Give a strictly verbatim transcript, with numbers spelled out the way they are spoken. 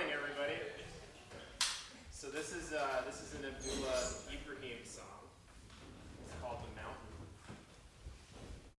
morning, everybody. So this is uh, this is an Abdullah Ibrahim song. It's called "The Mountain."